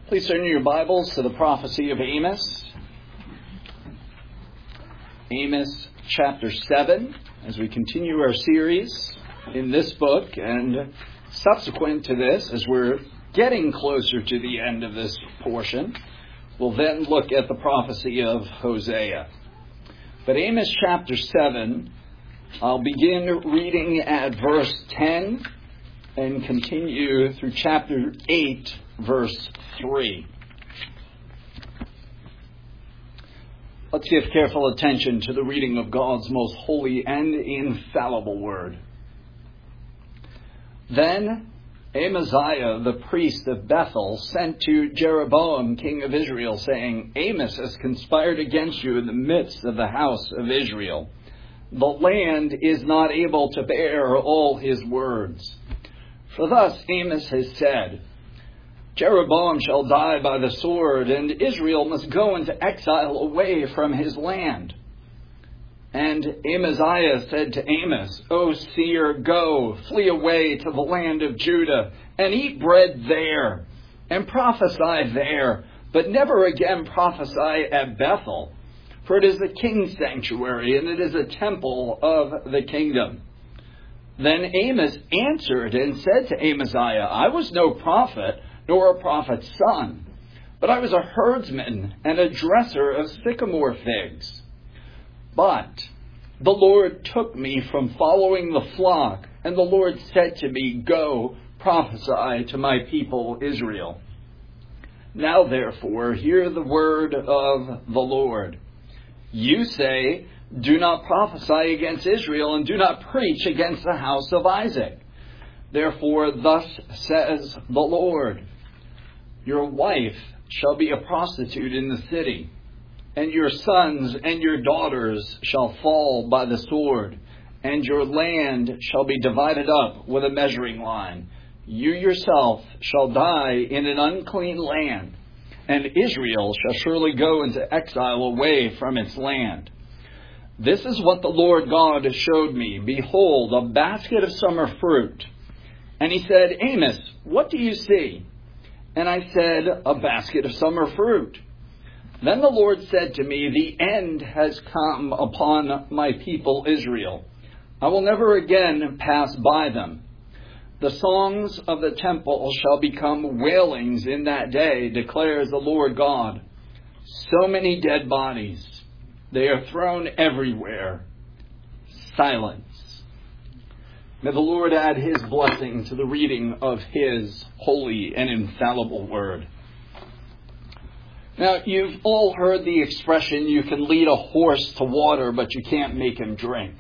Please turn your Bibles to the prophecy of Amos. Amos chapter 7, as we continue our series in this book, and subsequent to this, as we're getting closer to the end of this portion, we'll then look at the prophecy of Hosea. But Amos chapter 7, I'll begin reading at verse 10 and continue through chapter 8, verse 3. Let's give careful attention to the reading of God's most holy and infallible word. Then Amaziah, the priest of Bethel, sent to Jeroboam, king of Israel, saying, Amos has conspired against you in the midst of the house of Israel. The land is not able to bear all his words. For thus Amos has said, Jeroboam shall die by the sword, and Israel must go into exile away from his land. And Amaziah said to Amos, O seer, go, flee away to the land of Judah, and eat bread there, and prophesy there, but never again prophesy at Bethel, for it is the king's sanctuary, and it is a temple of the kingdom. Then Amos answered and said to Amaziah, I was no prophet, nor a prophet's son, but I was a herdsman and a dresser of sycamore figs. But the Lord took me from following the flock, and the Lord said to me, Go, prophesy to my people Israel. Now therefore, hear the word of the Lord. You say, Do not prophesy against Israel, and do not preach against the house of Isaac. Therefore, thus says the Lord, Your wife shall be a prostitute in the city, and your sons and your daughters shall fall by the sword, and your land shall be divided up with a measuring line. You yourself shall die in an unclean land, and Israel shall surely go into exile away from its land. This is what the Lord God showed me. Behold, a basket of summer fruit. And he said, Amos, what do you see? And I said, a basket of summer fruit. Then the Lord said to me, the end has come upon my people Israel. I will never again pass by them. The songs of the temple shall become wailings in that day, declares the Lord God. So many dead bodies. They are thrown everywhere. Silence. May the Lord add his blessing to the reading of his holy and infallible word. Now, you've all heard the expression, you can lead a horse to water, but you can't make him drink.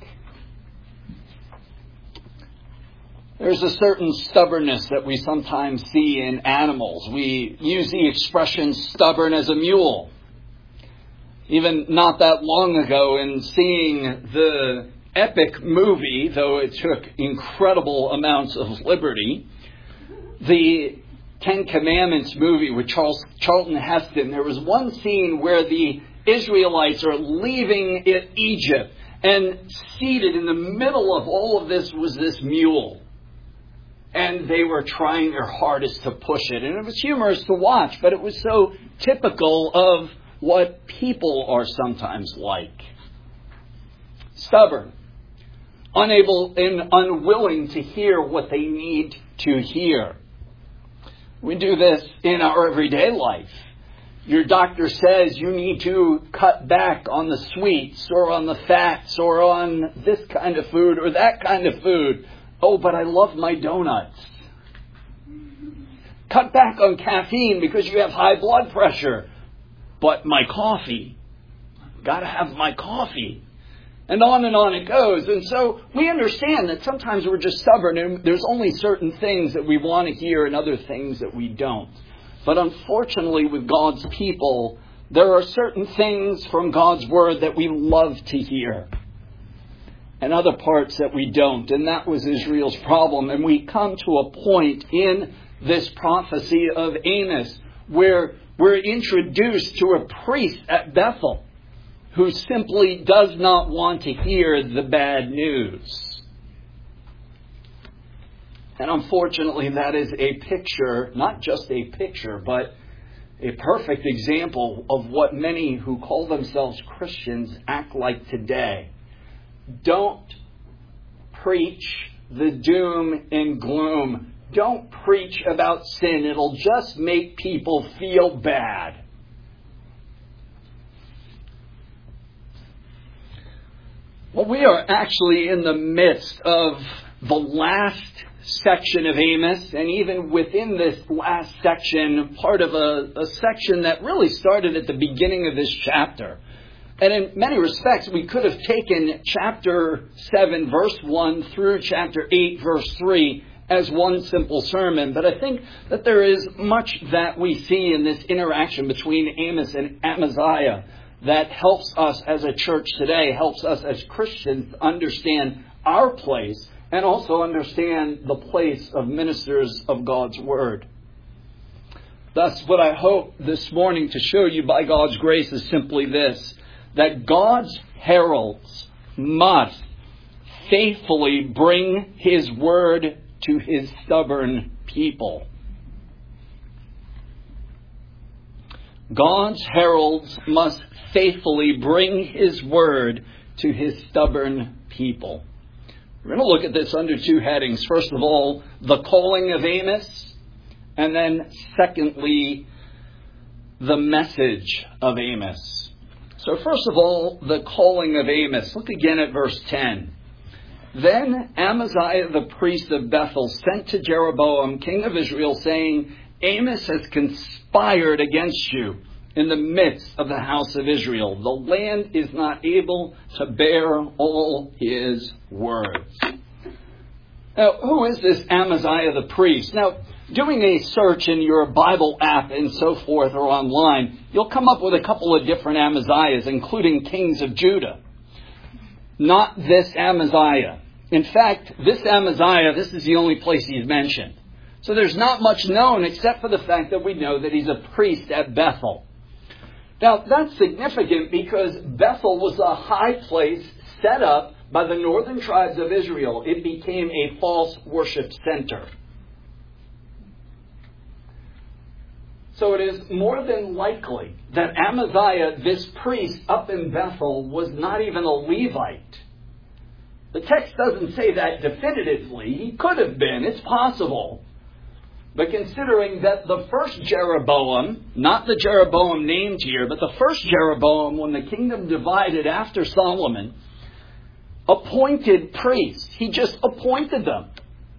There's a certain stubbornness that we sometimes see in animals. We use the expression stubborn as a mule. Even not that long ago, in seeing the epic movie, though it took incredible amounts of liberty, the Ten Commandments movie with Charlton Heston, there was one scene where the Israelites are leaving Egypt, and seated in the middle of all of this was this mule. And they were trying their hardest to push it. And it was humorous to watch, but it was so typical of what people are sometimes like. Stubborn. Unable and unwilling to hear what they need to hear. We do this in our everyday life. Your doctor says you need to cut back on the sweets or on the fats or on this kind of food or that kind of food. Oh, but I love my donuts. Cut back on caffeine because you have high blood pressure. But my coffee. Gotta have my coffee. And on it goes. And so we understand that sometimes we're just stubborn and there's only certain things that we want to hear and other things that we don't. But unfortunately with God's people, there are certain things from God's word that we love to hear. And other parts that we don't. And that was Israel's problem. And we come to a point in this prophecy of Amos where we're introduced to a priest at Bethel who simply does not want to hear the bad news. And unfortunately, that is a picture, not just a picture, but a perfect example of what many who call themselves Christians act like today. Don't preach the doom and gloom. Don't preach about sin. It'll just make people feel bad. Well, we are actually in the midst of the last section of Amos, and even within this last section, part of a section that really started at the beginning of this chapter. And in many respects, we could have taken chapter 7, verse 1 through chapter 8, verse 3 as one simple sermon. But I think that there is much that we see in this interaction between Amos and Amaziah that helps us as a church today, helps us as Christians understand our place and also understand the place of ministers of God's Word. Thus, what I hope this morning to show you by God's grace is simply this, that God's heralds must faithfully bring His Word to His stubborn people. God's heralds must faithfully bring His Word to His stubborn people. We're going to look at this under two headings. First of all, the calling of Amos, and then secondly, the message of Amos. So first of all, the calling of Amos. Look again at verse 10. Then Amaziah the priest of Bethel sent to Jeroboam, king of Israel, saying, Amos has conspired against you in the midst of the house of Israel. The land is not able to bear all his words. Now, who is this Amaziah the priest? Now, doing a search in your Bible app and so forth or online, you'll come up with a couple of different Amaziahs, including kings of Judah. Not this Amaziah. In fact, this Amaziah, this is the only place he's mentioned. So there's not much known except for the fact that we know that he's a priest at Bethel. Now, that's significant because Bethel was a high place set up by the northern tribes of Israel. It became a false worship center. So it is more than likely that Amaziah, this priest up in Bethel, was not even a Levite. The text doesn't say that definitively. He could have been. It's possible. But considering that the first Jeroboam, not the Jeroboam named here, but the first Jeroboam, when the kingdom divided after Solomon, appointed priests. He just appointed them.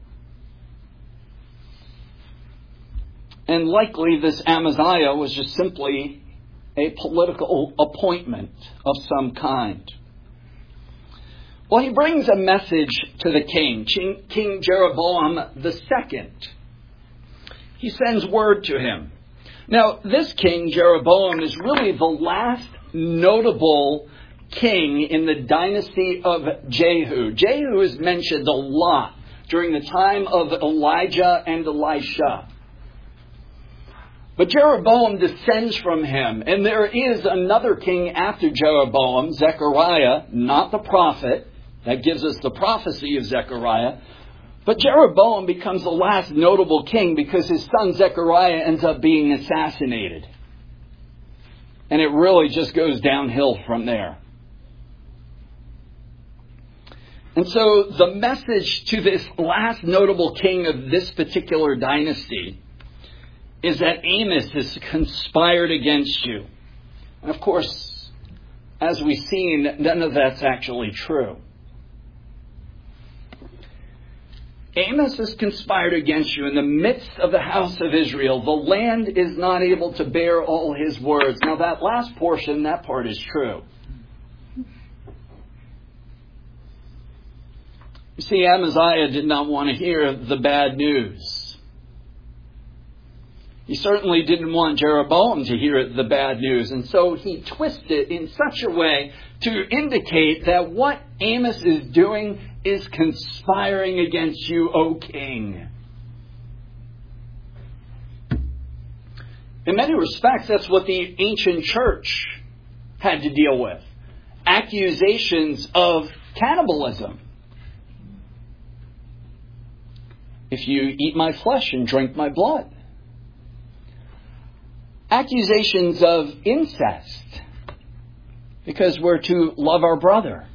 And likely this Amaziah was just simply a political appointment of some kind. Well, he brings a message to the king, King Jeroboam II. He sends word to him. Now, this king, Jeroboam, is really the last notable king in the dynasty of Jehu. Jehu is mentioned a lot during the time of Elijah and Elisha. But Jeroboam descends from him, and there is another king after Jeroboam, Zechariah, not the prophet. That gives us the prophecy of Zechariah. But Jeroboam becomes the last notable king because his son Zechariah ends up being assassinated. And it really just goes downhill from there. And so the message to this last notable king of this particular dynasty is that Amos has conspired against you. And of course, as we've seen, none of that's actually true. Amos has conspired against you in the midst of the house of Israel. The land is not able to bear all his words. Now that last portion, that part is true. You see, Amaziah did not want to hear the bad news. He certainly didn't want Jeroboam to hear the bad news. And so he twisted it in such a way to indicate that what Amos is doing is conspiring against you, O king. In many respects, that's what the ancient church had to deal with. Accusations of cannibalism. If you eat my flesh and drink my blood. Accusations of incest, because we're to love our brother.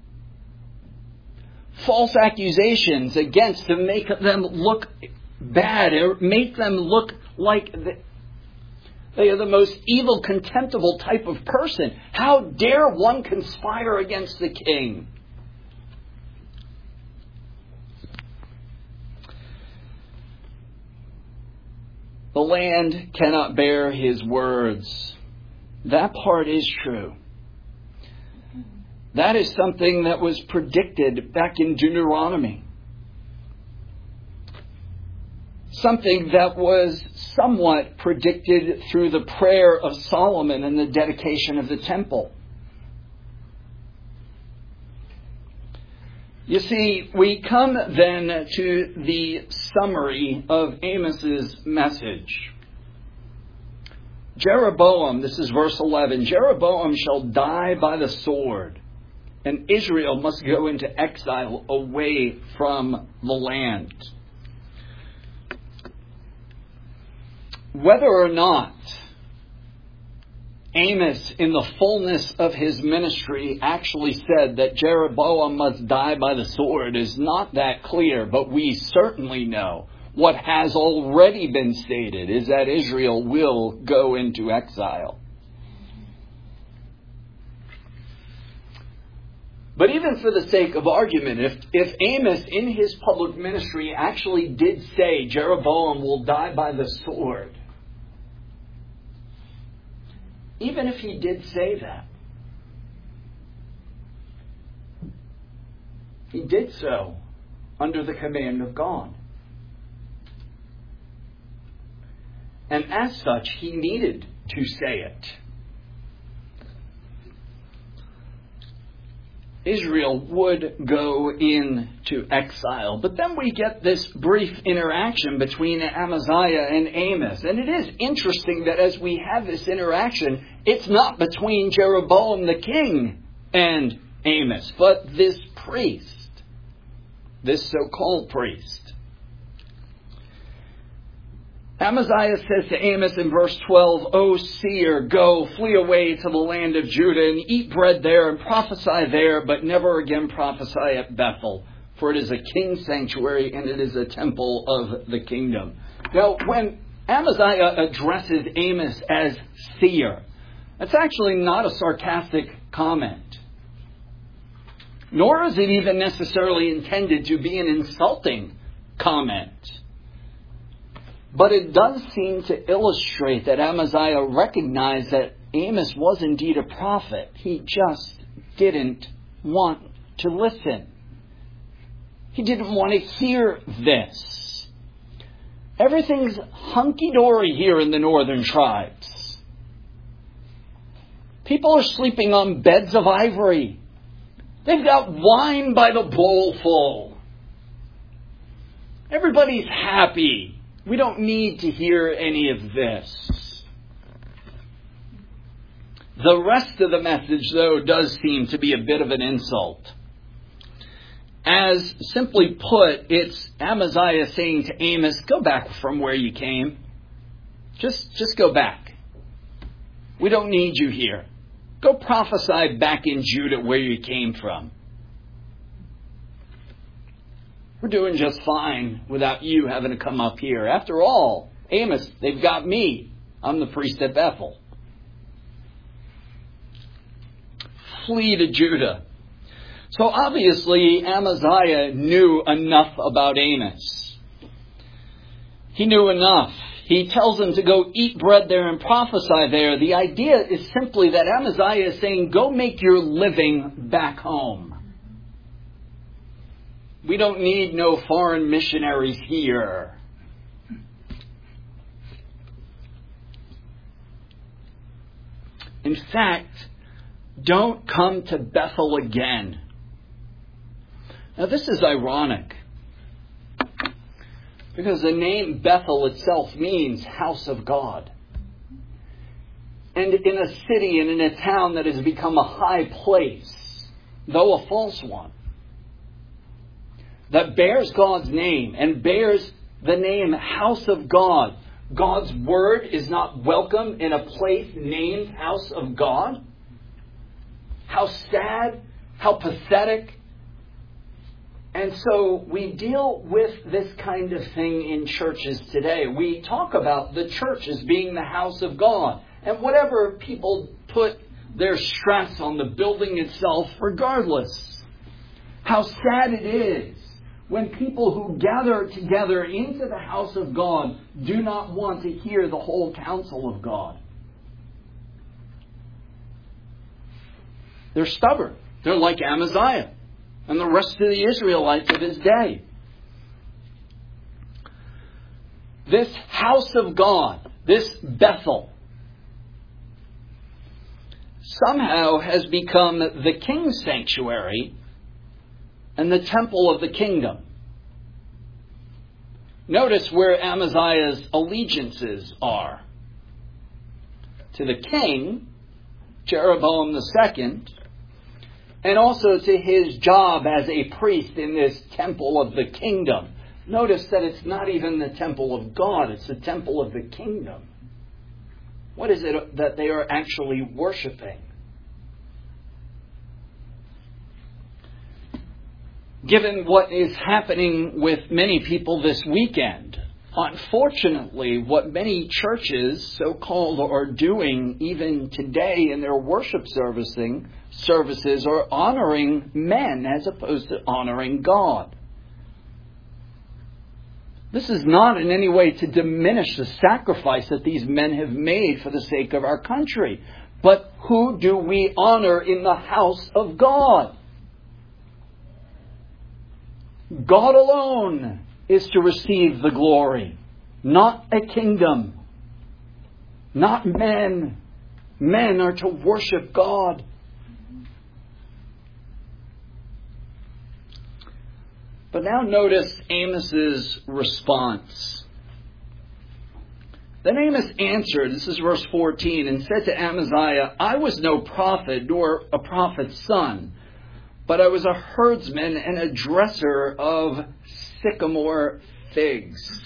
False accusations against to make them look bad, or make them look like they are the most evil, contemptible type of person. How dare one conspire against the king? The land cannot bear his words. That part is true. That is something that was predicted back in Deuteronomy. Something that was somewhat predicted through the prayer of Solomon and the dedication of the temple. You see, we come then to the summary of Amos's message. Jeroboam, this is verse 11, Jeroboam shall die by the sword, and Israel must go into exile away from the land. Whether or not Amos, in the fullness of his ministry, actually said that Jeroboam must die by the sword is not that clear, but we certainly know what has already been stated is that Israel will go into exile. But even for the sake of argument, if Amos in his public ministry actually did say Jeroboam will die by the sword, even if he did say that, he did so under the command of God. And as such, he needed to say it. Israel would go into exile. But then we get this brief interaction between Amaziah and Amos. And it is interesting that as we have this interaction, it's not between Jeroboam the king and Amos, but this priest, this so-called priest. Amaziah says to Amos in verse 12, O seer, go, flee away to the land of Judah and eat bread there and prophesy there, but never again prophesy at Bethel, for it is a king's sanctuary and it is a temple of the kingdom. Now, when Amaziah addresses Amos as seer, that's actually not a sarcastic comment. Nor is it even necessarily intended to be an insulting comment. But it does seem to illustrate that Amaziah recognized that Amos was indeed a prophet. He just didn't want to listen. He didn't want to hear this. Everything's hunky-dory here in the northern tribes. People are sleeping on beds of ivory. They've got wine by the bowlful. Everybody's happy. We don't need to hear any of this. The rest of the message, though, does seem to be a bit of an insult. As simply put, it's Amaziah saying to Amos, go back from where you came. Just go back. We don't need you here. Go prophesy back in Judah where you came from. We're doing just fine without you having to come up here. After all, Amos, they've got me. I'm the priest at Bethel. Flee to Judah. So obviously, Amaziah knew enough about Amos. He knew enough. He tells him to go eat bread there and prophesy there. The idea is simply that Amaziah is saying, go make your living back home. We don't need no foreign missionaries here. In fact, don't come to Bethel again. Now this is ironic, because the name Bethel itself means house of God. And in a city and in a town that has become a high place, though a false one, that bears God's name and bears the name house of God, God's word is not welcome in a place named house of God? How sad, how pathetic. And so we deal with this kind of thing in churches today. We talk about the church as being the house of God. And whatever people put their stress on the building itself, regardless. How sad it is when people who gather together into the house of God do not want to hear the whole counsel of God. They're stubborn. They're like Amaziah and the rest of the Israelites of his day. This house of God, this Bethel, somehow has become the king's sanctuary and the temple of the kingdom. Notice where Amaziah's allegiances are. To the king, Jeroboam II, and also to his job as a priest in this temple of the kingdom. Notice that it's not even the temple of God, it's the temple of the kingdom. What is it that they are actually worshiping? Given what is happening with many people this weekend, unfortunately, what many churches, so-called, are doing even today in their worship services are honoring men as opposed to honoring God. This is not in any way to diminish the sacrifice that these men have made for the sake of our country. But who do we honor in the house of God? God alone is to receive the glory, not a kingdom, not men. Men are to worship God. But now notice Amos's response. Then Amos answered, this is verse 14, and said to Amaziah, I was no prophet, nor a prophet's son, but I was a herdsman and a dresser of sycamore figs.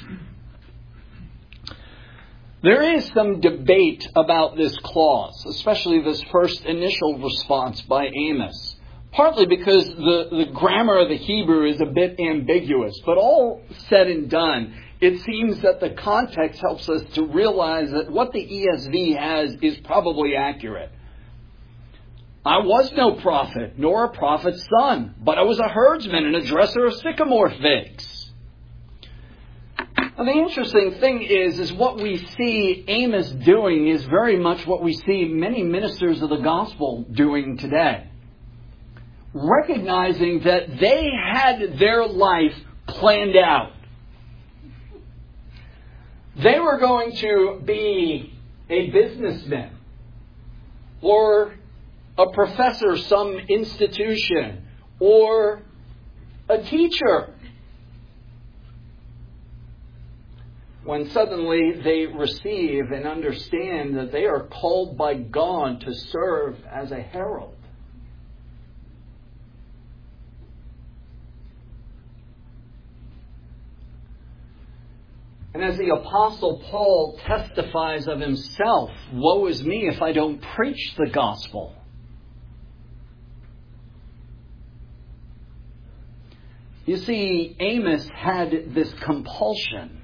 There is some debate about this clause, especially this first initial response by Amos. Partly because the grammar of the Hebrew is a bit ambiguous. But all said and done, it seems that the context helps us to realize that what the ESV has is probably accurate. I was no prophet, nor a prophet's son, but I was a herdsman and a dresser of sycamore figs. And the interesting thing is what we see Amos doing is very much what we see many ministers of the gospel doing today. Recognizing that they had their life planned out. They were going to be a businessman or a professor, some institution, or a teacher. When suddenly they receive and understand that they are called by God to serve as a herald. And as the Apostle Paul testifies of himself, woe is me if I don't preach the gospel. You see, Amos had this compulsion.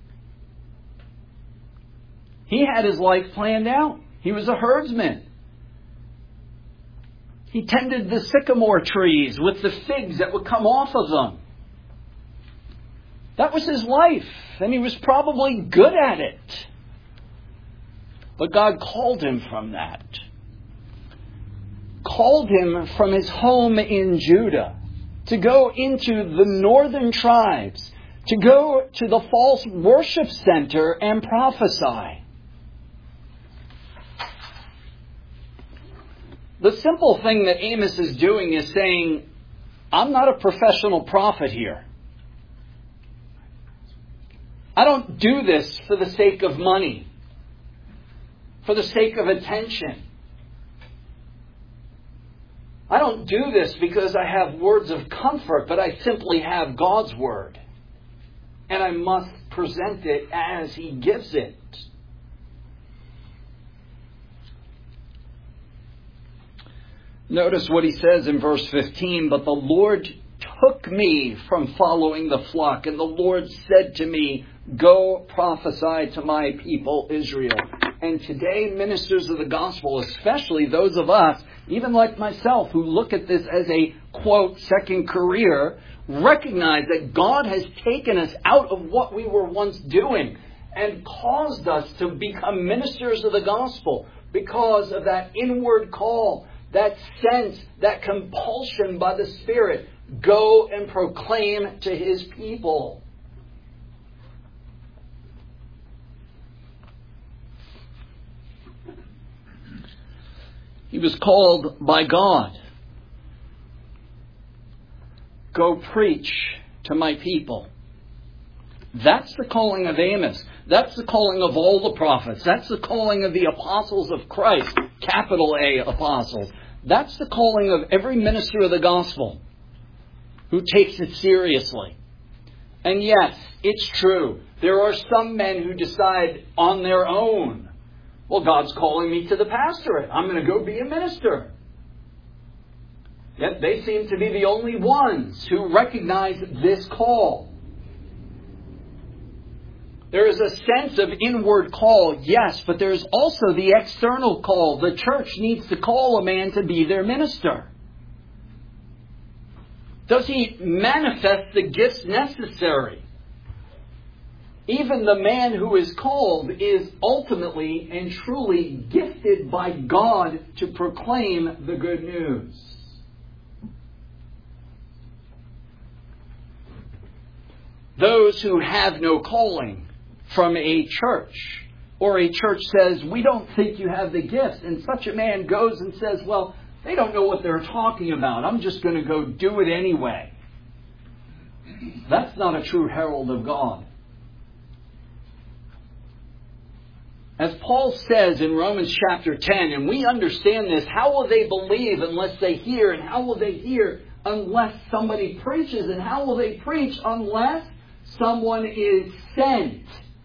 He had his life planned out. He was a herdsman. He tended the sycamore trees with the figs that would come off of them. That was his life, and he was probably good at it. But God called him from that. Called him from his home in Judah to go into the northern tribes, to go to the false worship center and prophesy. The simple thing that Amos is doing is saying, I'm not a professional prophet here. I don't do this for the sake of money, for the sake of attention. I don't do this because I have words of comfort, but I simply have God's word. And I must present it as He gives it. Notice what He says in verse 15, "But the Lord took me from following the flock, and the Lord said to me, 'Go prophesy to my people Israel.'" And today, ministers of the gospel, especially those of us, even like myself, who look at this as a, quote, second career, recognize that God has taken us out of what we were once doing and caused us to become ministers of the gospel because of that inward call, that sense, that compulsion by the Spirit. Go and proclaim to His people. He was called by God. Go preach to my people. That's the calling of Amos. That's the calling of all the prophets. That's the calling of the apostles of Christ, capital A apostles. That's the calling of every minister of the gospel who takes it seriously. And yes, it's true. There are some men who decide on their own, well, God's calling me to the pastorate. I'm going to go be a minister. Yet they seem to be the only ones who recognize this call. There is a sense of inward call, yes, but there's also the external call. The church needs to call a man to be their minister. Does he manifest the gifts necessary? Even the man who is called is ultimately and truly gifted by God to proclaim the good news. Those who have no calling from a church, or a church says, we don't think you have the gifts, and such a man goes and says, well, they don't know what they're talking about. I'm just going to go do it anyway. That's not a true herald of God. As Paul says in Romans chapter 10, and we understand this, how will they believe unless they hear? And how will they hear unless somebody preaches? And how will they preach unless someone is sent?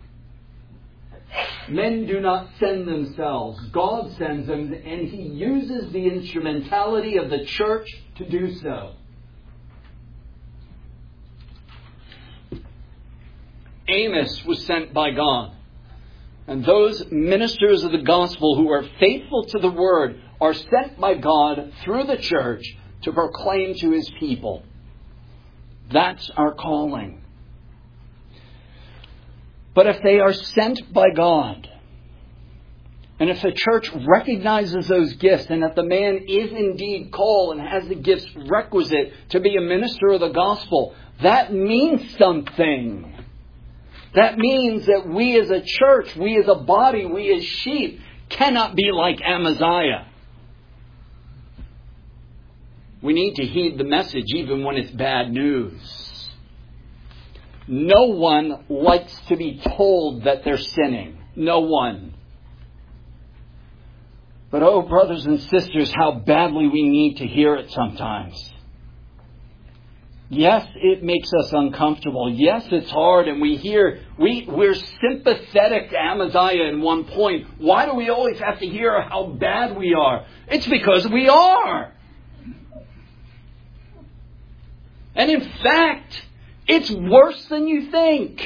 Men do not send themselves. God sends them, and He uses the instrumentality of the church to do so. Amos was sent by God. And those ministers of the gospel who are faithful to the word are sent by God through the church to proclaim to His people. That's our calling. But if they are sent by God, and if the church recognizes those gifts, and if the man is indeed called and has the gifts requisite to be a minister of the gospel, that means something. That means that we as a church, we as a body, we as sheep, cannot be like Amaziah. We need to heed the message even when it's bad news. No one likes to be told that they're sinning. No one. But oh, brothers and sisters, how badly we need to hear it sometimes. Yes, it makes us uncomfortable. Yes, it's hard, and we're sympathetic to Amaziah in one point. Why do we always have to hear how bad we are? It's because we are. And in fact, it's worse than you think.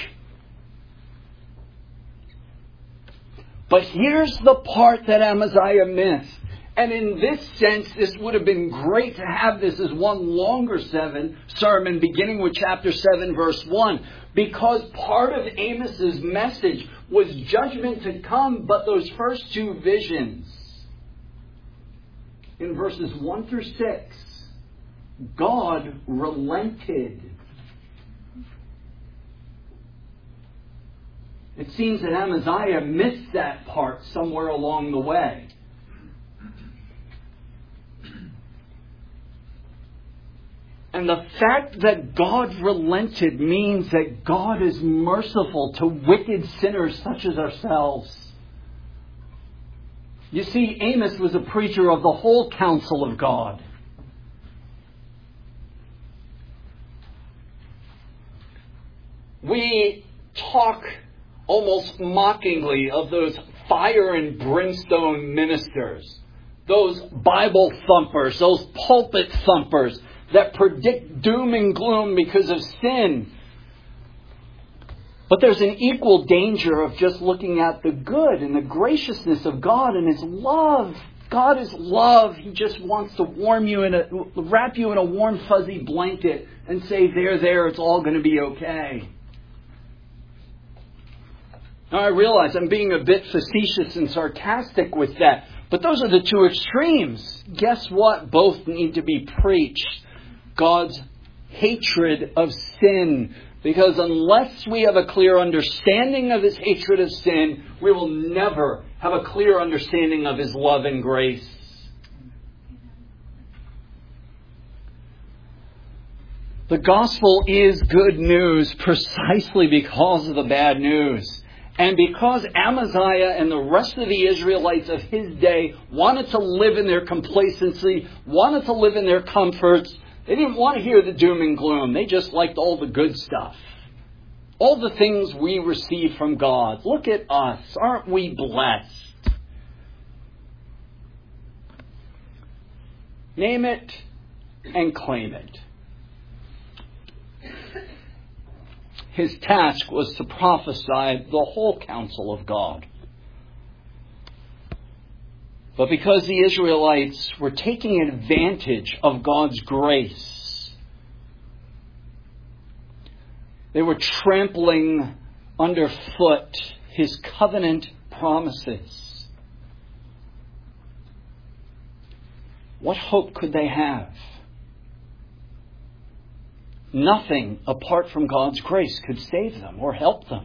But here's the part that Amaziah missed. And in this sense, this would have been great to have this as one longer sermon, beginning with chapter 7, verse 1. Because part of Amos's message was judgment to come, but those first two visions, in verses 1 through 6, God relented. It seems that Amaziah missed that part somewhere along the way. And the fact that God relented means that God is merciful to wicked sinners such as ourselves. You see, Amos was a preacher of the whole counsel of God. We talk almost mockingly of those fire and brimstone ministers, those Bible thumpers, those pulpit thumpers that predict doom and gloom because of sin. But there's an equal danger of just looking at the good and the graciousness of God and His love. God is love. He just wants to wrap you in a warm, fuzzy blanket and say, there, it's all going to be okay. Now, I realize I'm being a bit facetious and sarcastic with that, but those are the two extremes. Guess what? Both need to be preached. God's hatred of sin. Because unless we have a clear understanding of His hatred of sin, we will never have a clear understanding of His love and grace. The gospel is good news precisely because of the bad news. And because Amaziah and the rest of the Israelites of his day wanted to live in their complacency, wanted to live in their comforts, they didn't want to hear the doom and gloom. They just liked all the good stuff. All the things we receive from God. Look at us. Aren't we blessed? Name it and claim it. His task was to prophesy the whole counsel of God. But because the Israelites were taking advantage of God's grace, they were trampling underfoot His covenant promises. What hope could they have? Nothing apart from God's grace could save them or help them.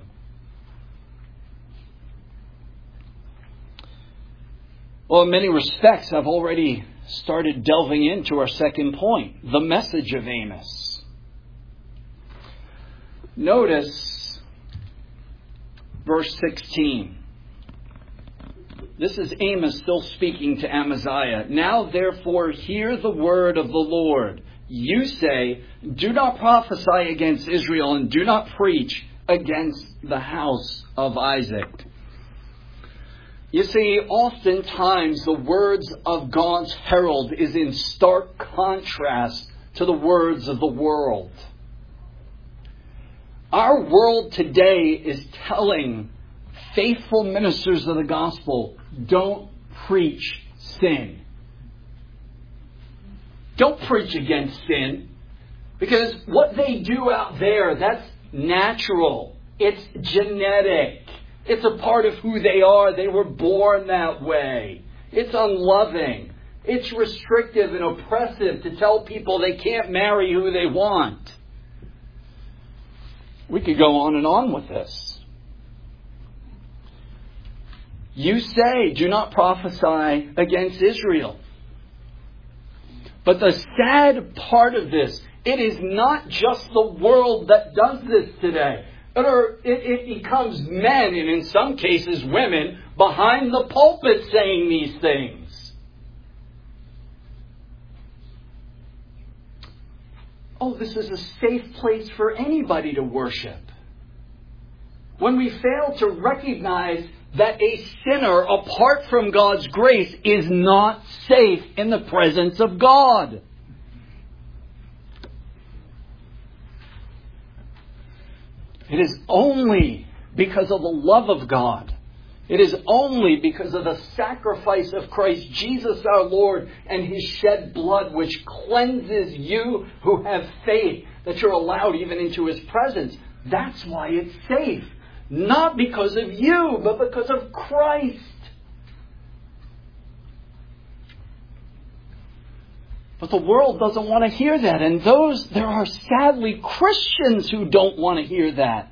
Well, in many respects, I've already started delving into our second point, the message of Amos. Notice verse 16. This is Amos still speaking to Amaziah. Now, therefore, hear the word of the Lord. You say, do not prophesy against Israel and do not preach against the house of Isaac. You see, oftentimes the words of God's herald is in stark contrast to the words of the world. Our world today is telling faithful ministers of the gospel, don't preach sin. Don't preach against sin. Because what they do out there, that's natural. It's genetic. It's a part of who they are. They were born that way. It's unloving. It's restrictive and oppressive to tell people they can't marry who they want. We could go on and on with this. You say, do not prophesy against Israel. But the sad part of this, it is not just the world that does this today. It becomes men, and in some cases women, behind the pulpit saying these things. Oh, this is a safe place for anybody to worship. When we fail to recognize that a sinner, apart from God's grace, is not safe in the presence of God. It is only because of the love of God. It is only because of the sacrifice of Christ Jesus our Lord and His shed blood which cleanses you who have faith that you're allowed even into His presence. That's why it's safe. Not because of you, but because of Christ. But the world doesn't want to hear that. And there are sadly Christians who don't want to hear that.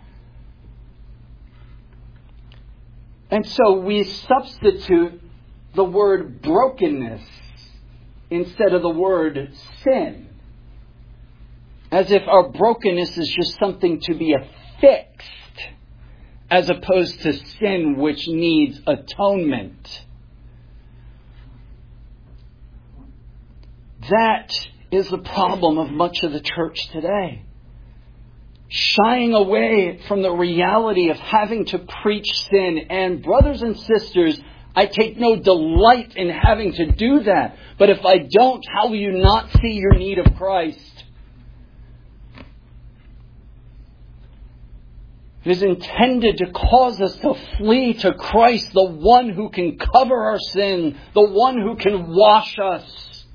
And so we substitute the word brokenness instead of the word sin. As if our brokenness is just something to be fixed, as opposed to sin which needs atonement. That is the problem of much of the church today. shying away from the reality of having to preach sin. And brothers and sisters, I take no delight in having to do that. But if I don't, how will you not see your need of Christ? It is intended to cause us to flee to Christ, the one who can cover our sin, the one who can wash us.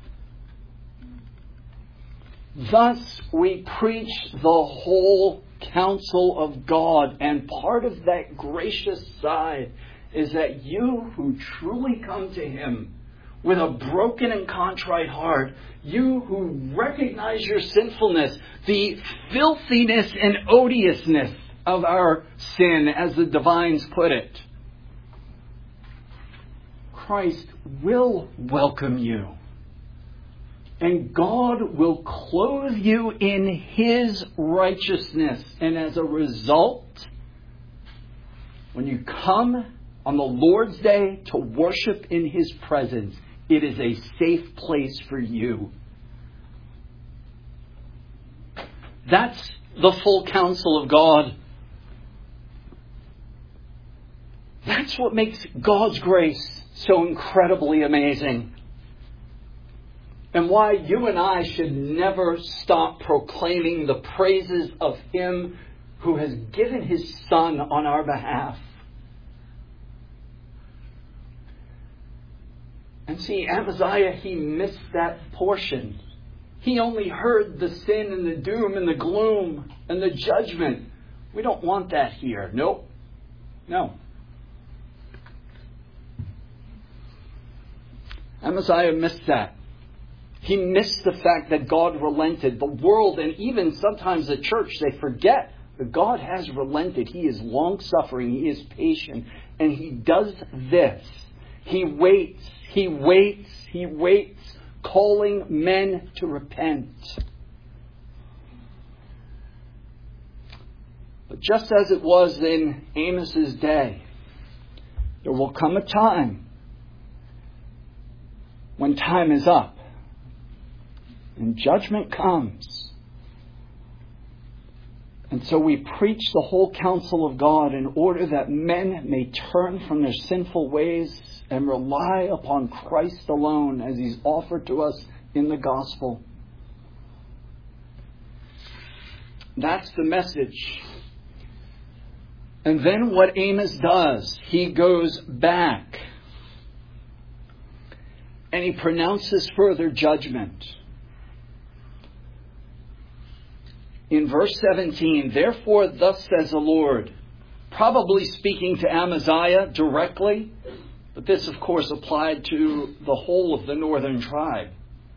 Thus, we preach the whole counsel of God. And part of that gracious side is that you who truly come to Him with a broken and contrite heart, you who recognize your sinfulness, the filthiness and odiousness of our sin, as the divines put it, Christ will welcome you. And God will clothe you in His righteousness. And as a result, when you come on the Lord's Day to worship in His presence, it is a safe place for you. That's the full counsel of God. That's what makes God's grace so incredibly amazing. And why you and I should never stop proclaiming the praises of Him who has given His Son on our behalf. And see, Amaziah, he missed that portion. He only heard the sin and the doom and the gloom and the judgment. We don't want that here. Nope. No. Amaziah missed that. He missed the fact that God relented. The world and even sometimes the church, they forget that God has relented. He is long-suffering. He is patient. And He does this. He waits. He waits. He waits, calling men to repent. But just as it was in Amos's day, there will come a time when time is up and judgment comes. And so we preach the whole counsel of God in order that men may turn from their sinful ways and rely upon Christ alone as He's offered to us in the gospel. That's the message. And then what Amos does, he goes back and he pronounces further judgment. In verse 17, therefore thus says the Lord, probably speaking to Amaziah directly, but this of course applied to the whole of the northern tribe.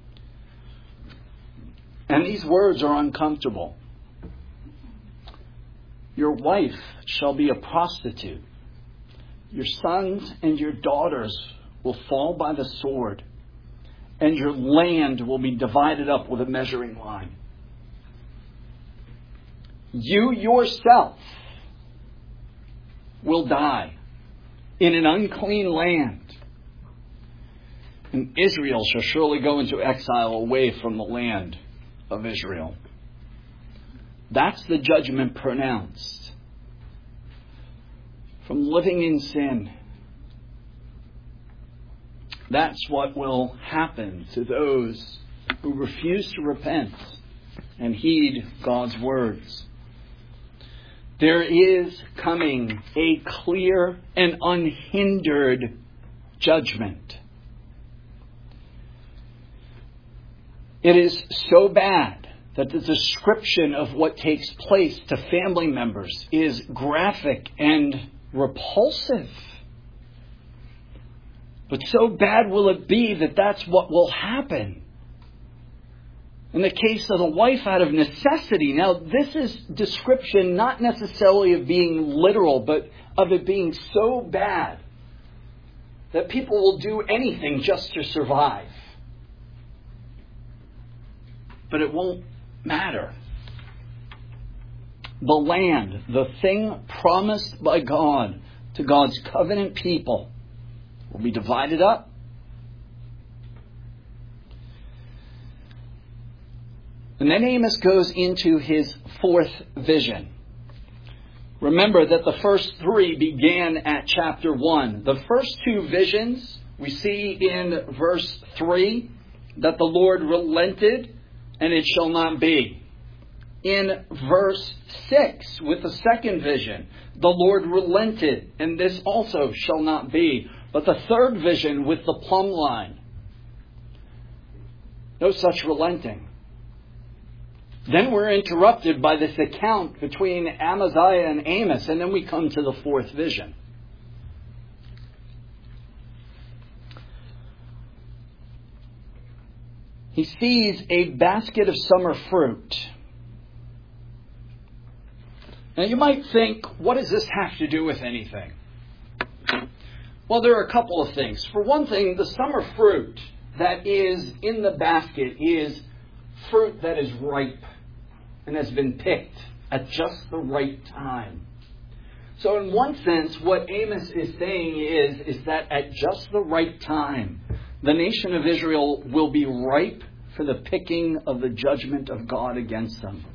And these words are uncomfortable. Your wife shall be a prostitute. Your sons and your daughters will fall by the sword, and your land will be divided up with a measuring line. You yourself will die in an unclean land, and Israel shall surely go into exile away from the land of Israel. That's the judgment pronounced. From living in sin, that's what will happen to those who refuse to repent and heed God's words. There is coming a clear and unhindered judgment. It is so bad that the description of what takes place to family members is graphic and repulsive. But so bad will it be that that's what will happen. In the case of the wife out of necessity. Now, this is description not necessarily of being literal, but of it being so bad that people will do anything just to survive. But it won't matter. The land, the thing promised by God to God's covenant people, will be divided up. And then Amos goes into his fourth vision. Remember that the first three began at chapter 1. The first two visions we see in verse 3 that the Lord relented and it shall not be. In verse 6 with the second vision, the Lord relented and this also shall not be. But the third vision with the plumb line, no such relenting. Then we're interrupted by this account between Amaziah and Amos, and then we come to the fourth vision. He sees a basket of summer fruit. Now you might think, what does this have to do with anything? Well, there are a couple of things. For one thing, the summer fruit that is in the basket is fruit that is ripe and has been picked at just the right time. So in one sense, what Amos is saying is that at just the right time, the nation of Israel will be ripe for the picking of the judgment of God against them.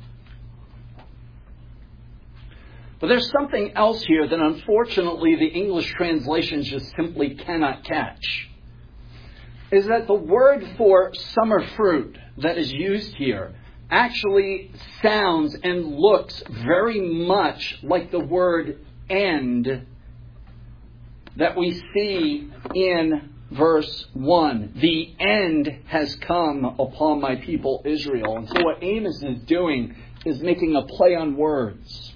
But there's something else here that unfortunately the English translations just simply cannot catch. Is that the word for summer fruit that is used here actually sounds and looks very much like the word end that we see in verse 1. The end has come upon my people Israel. And so what Amos is doing is making a play on words.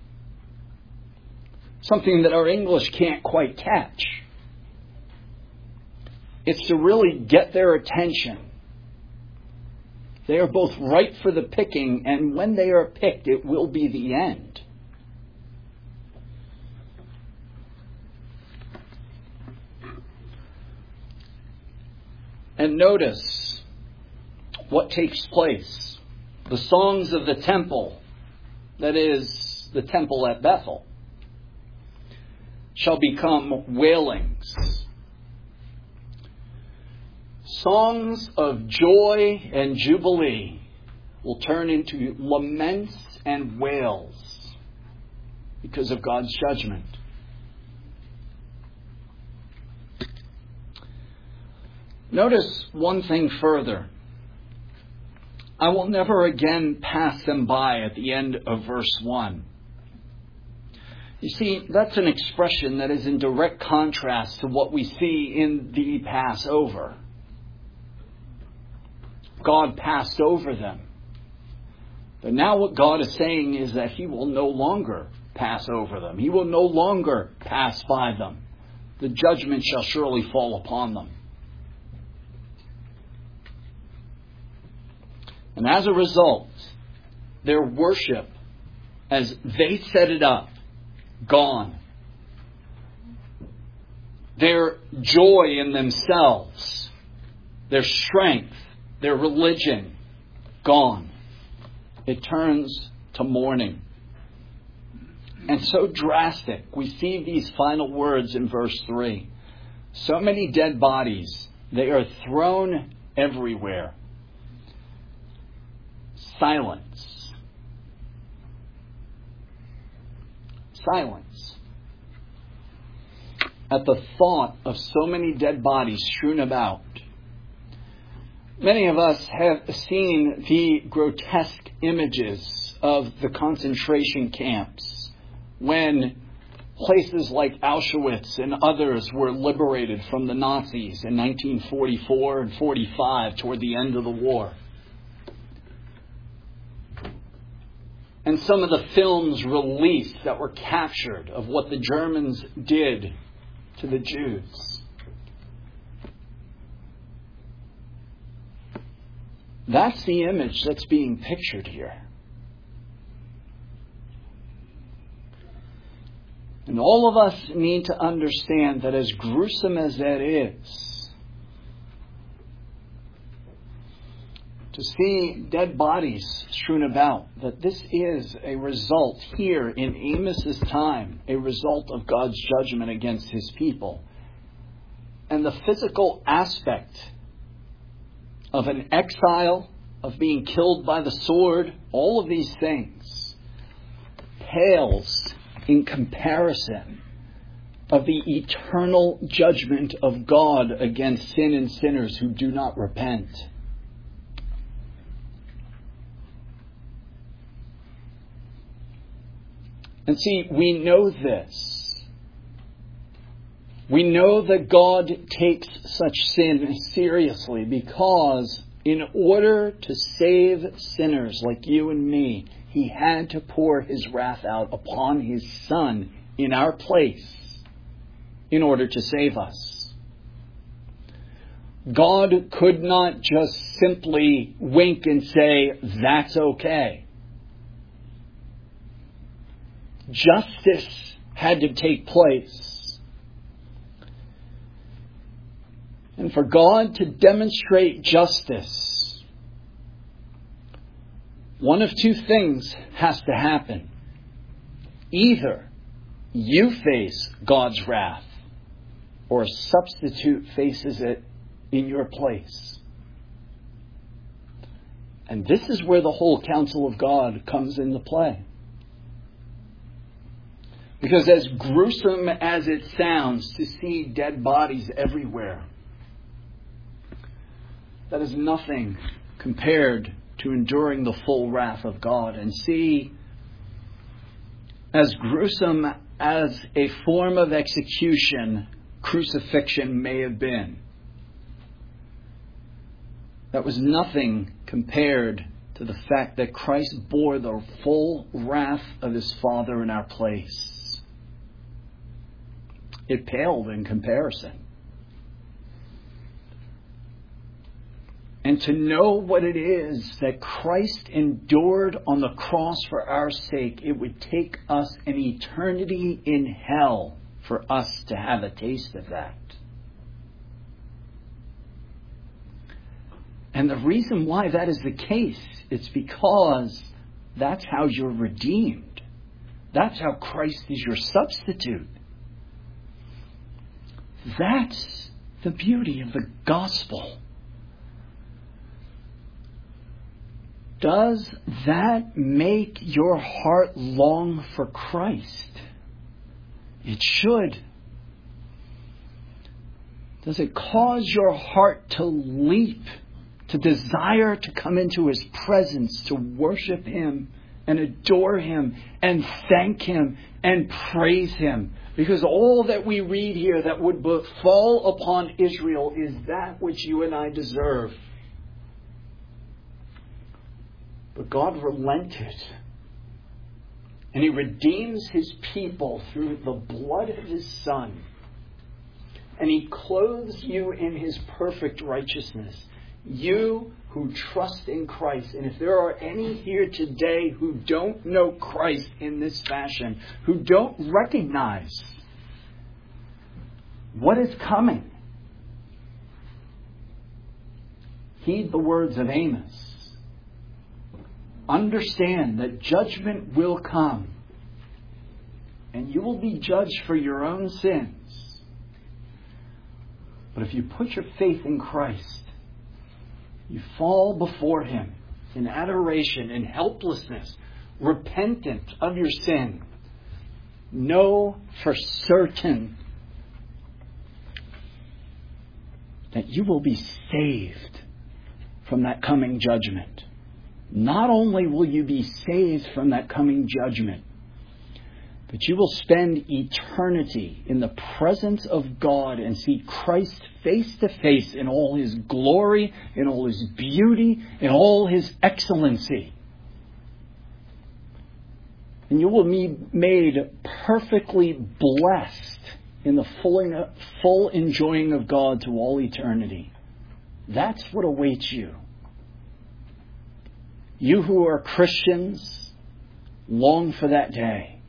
Something that our English can't quite catch. It's to really get their attention. They are both ripe for the picking, and when they are picked, it will be the end. And notice what takes place. The songs of the temple, that is, the temple at Bethel, shall become wailings. Songs of joy and jubilee will turn into laments and wails because of God's judgment. Notice one thing further. I will never again pass them by at the end of verse 1. You see, that's an expression that is in direct contrast to what we see in the Passover. God passed over them. But now what God is saying is that He will no longer pass over them. He will no longer pass by them. The judgment shall surely fall upon them. And as a result, their worship, as they set it up, gone. Their joy in themselves, their strength, their religion, gone. It turns to mourning. And so drastic. We see these final words in verse 3. So many dead bodies, they are thrown everywhere. Silence. Silence. At the thought of so many dead bodies strewn about. Many of us have seen the grotesque images of the concentration camps when places like Auschwitz and others were liberated from the Nazis in 1944 and 45 toward the end of the war. And some of the films released that were captured of what the Germans did to the Jews. That's the image that's being pictured here. And all of us need to understand that as gruesome as that is, to see dead bodies strewn about, that this is a result here in Amos's time, a result of God's judgment against His people. And the physical aspect of an exile of being killed by the sword, all of these things pales in comparison of the eternal judgment of God against sin and sinners who do not repent. And see, we know this. We know that God takes such sin seriously because in order to save sinners like you and me, He had to pour His wrath out upon His Son in our place in order to save us. God could not just simply wink and say, that's okay. Justice had to take place. And for God to demonstrate justice, one of two things has to happen. Either you face God's wrath, or a substitute faces it in your place. And this is where the whole counsel of God comes into play. Because as gruesome as it sounds to see dead bodies everywhere, that is nothing compared to enduring the full wrath of God. And see, as gruesome as a form of execution crucifixion may have been, that was nothing compared to the fact that Christ bore the full wrath of His Father in our place. It paled in comparison. And to know what it is that Christ endured on the cross for our sake, it would take us an eternity in hell for us to have a taste of that. And the reason why that is the case, it's because that's how you're redeemed. That's how Christ is your substitute. That's the beauty of the gospel. Does that make your heart long for Christ? It should. Does it cause your heart to leap, to desire to come into His presence, to worship Him and adore Him and thank Him and praise Him? Because all that we read here that would fall upon Israel is that which you and I deserve. But God relented. And He redeems His people through the blood of His Son. And He clothes you in His perfect righteousness. You who trust in Christ. And if there are any here today who don't know Christ in this fashion, who don't recognize what is coming, heed the words of Amos. Understand that judgment will come. And you will be judged for your own sins. But if you put your faith in Christ, you fall before Him in adoration and helplessness, repentant of your sin. Know for certain that you will be saved from that coming judgment. Not only will you be saved from that coming judgment, but you will spend eternity in the presence of God and see Christ face to face in all His glory, in all His beauty, in all His excellency. And you will be made perfectly blessed in the full enjoying of God to all eternity. That's what awaits you. You who are Christians, long for that day.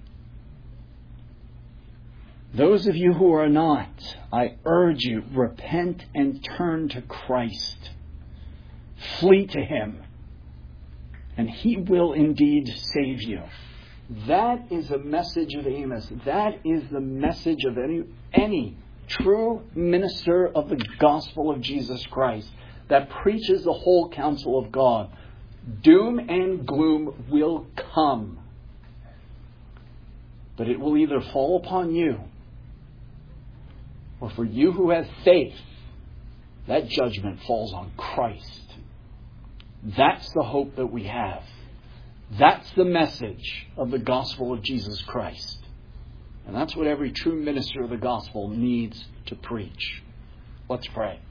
Those of you who are not, I urge you, repent and turn to Christ. Flee to Him, and He will indeed save you. That is the message of Amos. That is the message of any true minister of the gospel of Jesus Christ that preaches the whole counsel of God. Doom and gloom will come. But it will either fall upon you, or for you who have faith, that judgment falls on Christ. That's the hope that we have. That's the message of the gospel of Jesus Christ. And that's what every true minister of the gospel needs to preach. Let's pray.